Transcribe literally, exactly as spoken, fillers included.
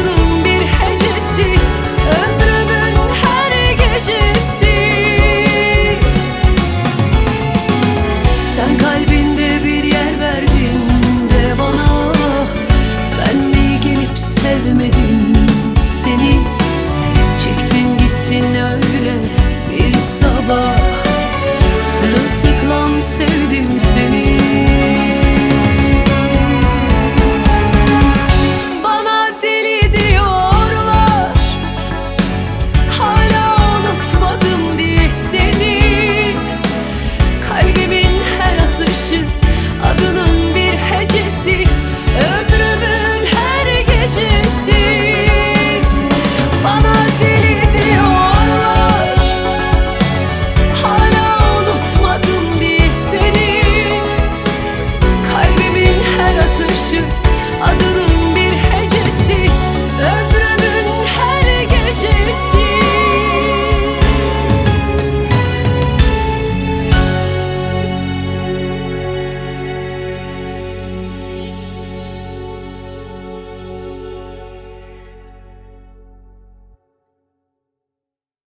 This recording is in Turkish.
adının bir hecesi, ömrümün her gecesi. Sen kalbinde bir yer verdin de bana, ben mi gelip sevmedim seni? Çektin gittin öyle bir sabah, sırılsıklam sevdim seni. Bana deli diyorlar, hala unutmadım diye seni. Kalbimin her atışı adının bir hecesi, ömrümün her gecesi. Bana deli diyorlar, hala unutmadım diye seni. Kalbimin her atışı adının